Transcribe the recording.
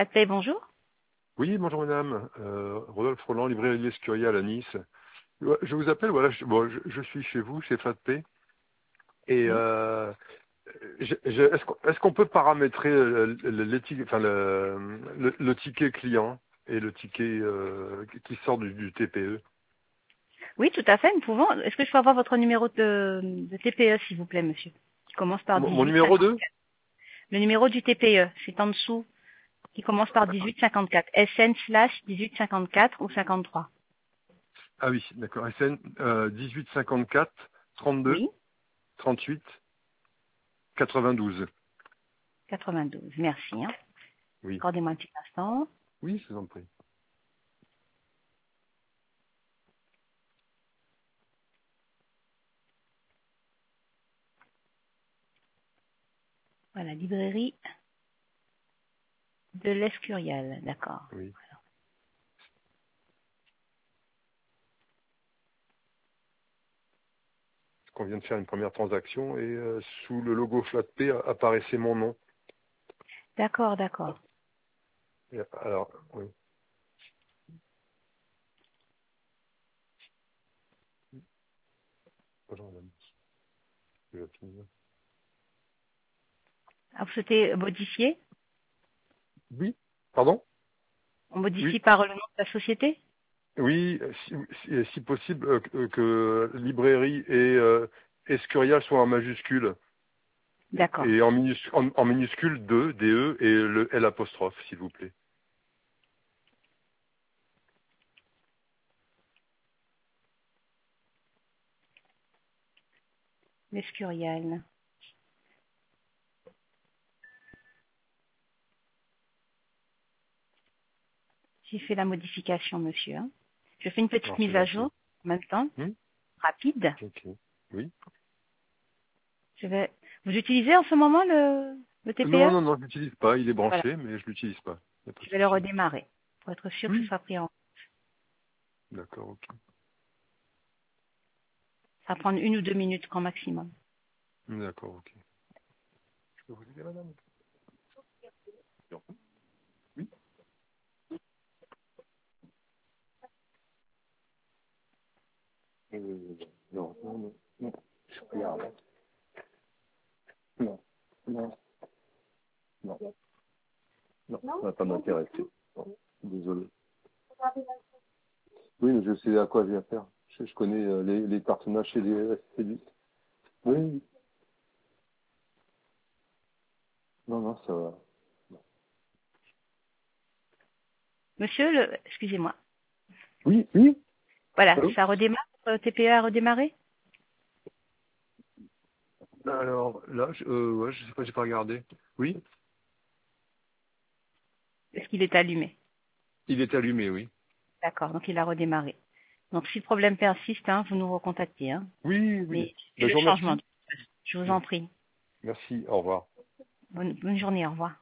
Flatpay, bonjour. Oui, bonjour madame. Rodolphe Roland, librairie L'Escurial à Nice. Ouais, je vous appelle, voilà, je suis chez vous, chez Flatpay. Et Oui. est-ce qu'on peut paramétrer le ticket client et le ticket qui sort du TPE? Oui, tout à fait, nous pouvons. Est-ce que je peux avoir votre numéro de TPE, s'il vous plaît, monsieur? Qui commence par Mon numéro 1854. 2? Le numéro du TPE, c'est en dessous, qui commence par 1854. SN/1854 ou 53. Ah oui, d'accord. SN 1854 32 Oui, 38 92. 92. Merci. Hein. Oui, Accordez-moi un petit instant. oui, je vous en prie. Voilà, librairie de l'Escurial. D'accord. Oui. Qu'on vient de faire une première transaction et sous le logo Flatpay apparaissait mon nom. D'accord, d'accord. Alors, oui. Bonjour madame. Je vais finir. Ah, vous souhaitez modifier? Oui, pardon? On modifie Oui, par le nom de la société? oui, si possible, que librairie et Escurial soient en majuscule D'accord. et en minuscule 2, DE et le L apostrophe, s'il vous plaît. L'Escurial. J'ai fait la modification, monsieur. Hein. Je fais une petite Alors, c'est mise à gentil. jour en même temps, Hmm. rapide. Ok. Oui. Je vais. Vous utilisez en ce moment le Non, TPE? non, non, je l'utilise pas. Il est Voilà. branché, mais je l'utilise pas. Y a pas de Je vais le souci. redémarrer pour être sûr que ce Oui. soit pris en. D'accord, ok. Ça va prendre 1 ou 2 minutes grand maximum. D'accord, ok. Je peux vous aider, madame? Oui. Non, non, non, non. Je regarde. Non, non, non, non, ça va pas m'intéresser. Non, désolé. Oui, mais je sais à quoi j'ai affaire. Je connais les personnages chez les SCD. Oui, oui. Non, non, ça va. Monsieur, excusez-moi. Oui, oui. Voilà, Allô? ça redémarre. Votre TPE a redémarré? Alors, là, ouais, je sais pas, j'ai pas regardé. Oui, Est-ce qu'il est allumé? il est allumé, oui. D'accord, donc il a redémarré. Donc si le problème persiste, hein, vous nous recontactez. Hein. Oui, oui. Mais c'est Ben, le je vous changement. remercie. Je vous en prie. Merci, au revoir. Bonne journée, au revoir.